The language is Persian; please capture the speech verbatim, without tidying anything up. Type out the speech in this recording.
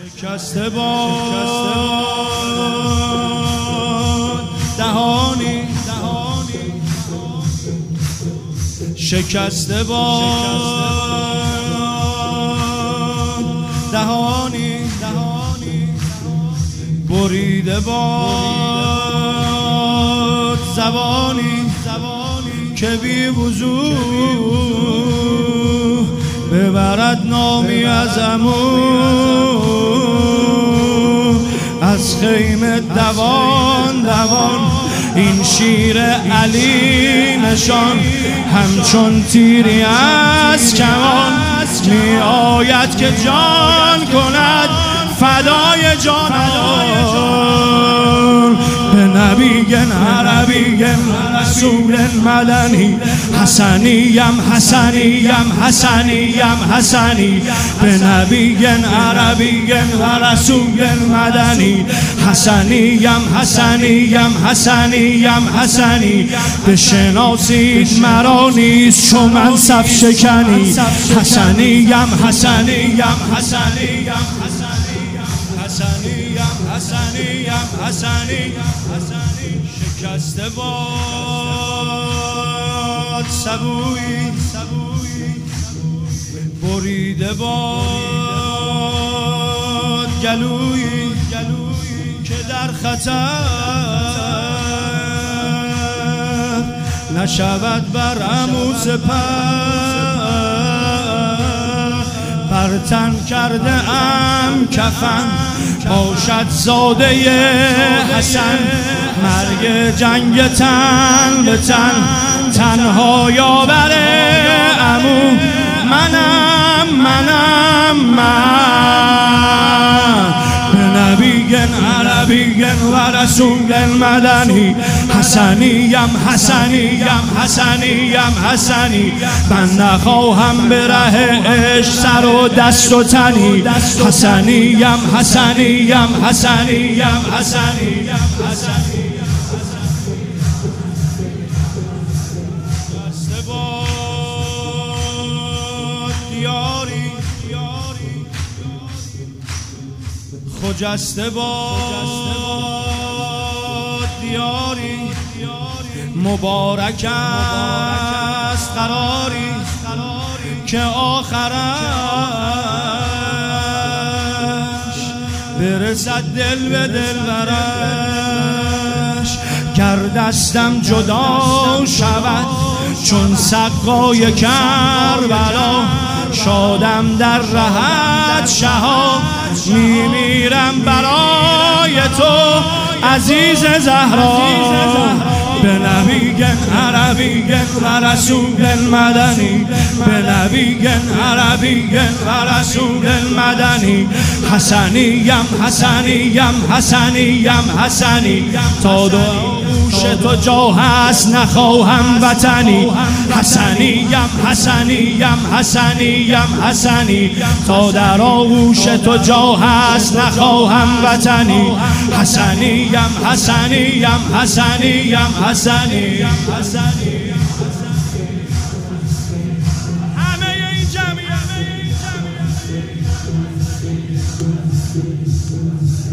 شکسته باد دهانی شکسته باد دهانی بریده باد زبانی که بی وضوح ببرد نامی از عمو از خیمه دوان دوان این شیر علی نشان همچون تیری از کمان می آید که جان کند فدای جانان به نبی عربی رسول مدنی حسنیم حسنیم حسنیم حسنی به نبی عربی رسول مدنی حسنیم حسنیم حسنیم حسنی بشناسید مرا نیست چو منصب شکنی حسنیم حسنیم حسنیم حسنیم حسنیم حسنیم شکسته باد سبویی بریده باد گلویی که در خطر نشود بر عمو سپر بر تن کرده ام کفن باشد زاده حسن مرگ جنگ تن به تن تنها یاور عمو منم منم من به نبی عربی و رسول مدنی حسنیم حسنیم حسنیم حسنی من نخواهم به ره عشق سر و دست و تنی حسنیم حسنیم حسنیم حسنیم حسنیم خجسته باد دیاری مبارک است قراری که آخرش برسد دل به دل برش گر دستم جدا شود چون سقای کربلا شادم در رهت شهاب میمیرم برای تو عزیز زهرا به نبی عربی و رسول مدنی به نبی عربی و رسول مدنی حسنیم حسنیم حسنیم حسنی تا دو گوش تو جا هست نخواهم وطنی حسنیم حسنیم حسنیم حسنی تا در آغوش تو جا هست نخواهم وطنی حسنیم حسنیم حسنیم حسنیم حسنیم همه این جمعیت